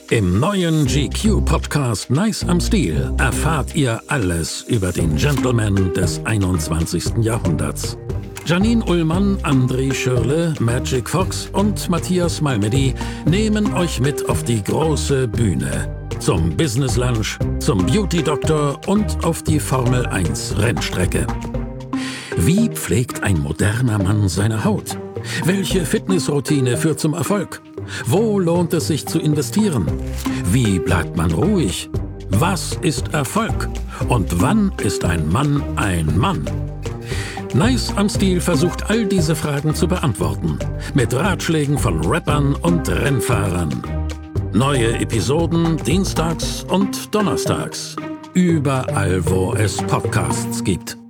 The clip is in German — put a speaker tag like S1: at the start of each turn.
S1: Im neuen GQ-Podcast Nice am Stil erfahrt ihr alles über den Gentleman des 21. Jahrhunderts. Janine Ullmann, André Schürle, Magic Fox und Matthias Malmedy nehmen euch mit auf die große Bühne. Zum Business Lunch, zum Beauty Doktor und auf die Formel 1 Rennstrecke. Wie pflegt ein moderner Mann seine Haut? Welche Fitnessroutine führt zum Erfolg? Wo lohnt es sich zu investieren? Wie bleibt man ruhig? Was ist Erfolg? Und wann ist ein Mann ein Mann? Nice am Stil versucht all diese Fragen zu beantworten. Mit Ratschlägen von Rappern und Rennfahrern. Neue Episoden dienstags und donnerstags. Überall, wo es Podcasts gibt.